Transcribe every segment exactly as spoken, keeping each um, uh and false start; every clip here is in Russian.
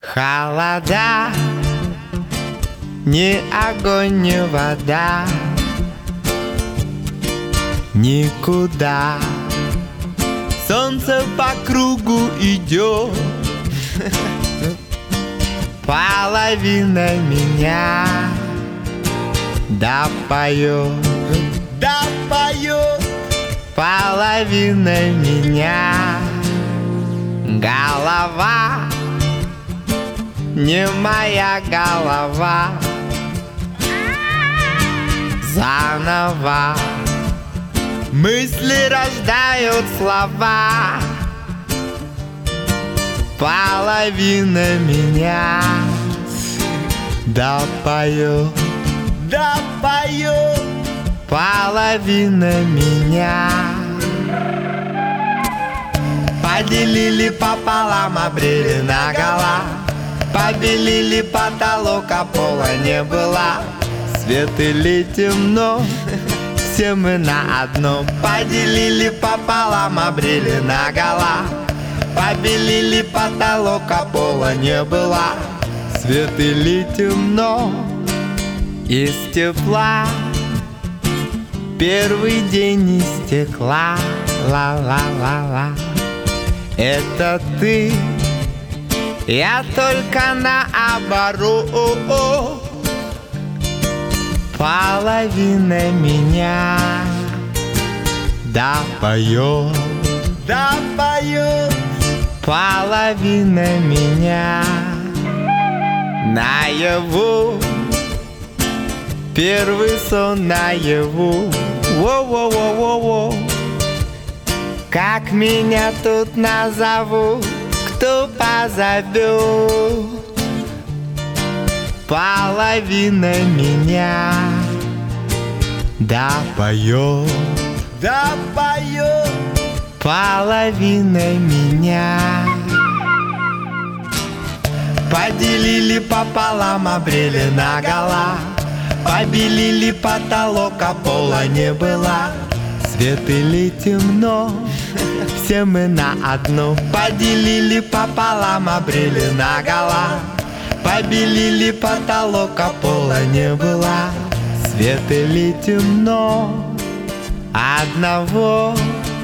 Холода, ни огонь, ни вода, никуда. Солнце по кругу идет, половина меня да поет, да поет, половина меня. Голова, не моя голова, заново мысли рождают слова. Половина меня да поет, да поет, половина меня. Поделили пополам, обрели нагола, побелили потолок, а пола не было. Свет или темно, все мы на одном. Поделили пополам, обрели нагола, побелили потолок, а пола не было. Свет или темно, из тепла первый день из стекла. Ла-ла-ла-ла. Это ты, я только наоборот. Половина меня да поет, да поет, половина меня. Наяву, первый сон наяву. Во-во-во-во-во. Как меня тут назовут, кто позовет? Половина меня да поет, да поет, половина меня. Поделили пополам, обрели нагола, побелили потолок, а пола не было. Свет или темно, все мы на одно. Поделили пополам, обрели нагола, побелили потолок, а пола не было. Свет или темно, одного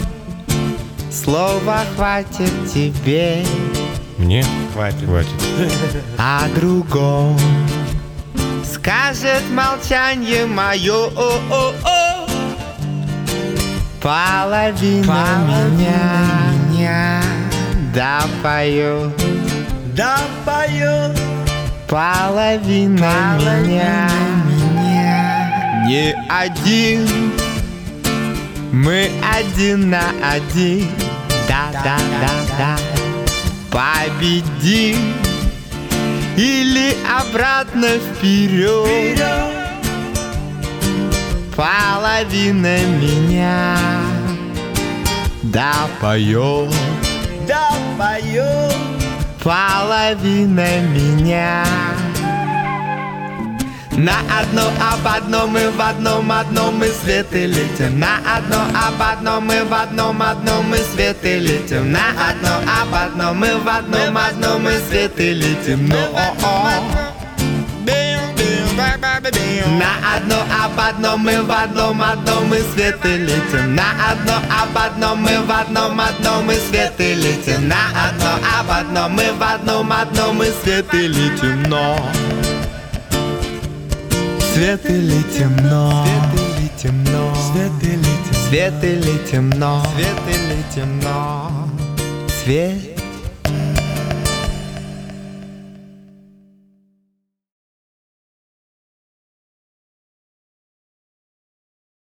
слова хватит тебе. Мне хватит, хватит. О другом скажет молчанье мое. Половина, Половина меня, меня да поет, да поет, половина, половина меня, меня. Не один, мы один на один. Да, да, да, да, да. Победим или обратно вперед. Вперед. Половина меня да поет, да поет, половина меня. На одно об одном мы в одном одном мы свет и летим. На одно об одном мы в одном одном мы свет и летим. На одно об одном мы в одном одном мы свет и летим. Ну о-о. На одно об одном мы в одном одном мы свет и летим. На одно об одном мы в одном одном мы свет и летим. На одно об одном мы в одном одном мы свет и летим. Но свет или темно, свет или темно, свет или темно, свет или темно, свет или темно, свет.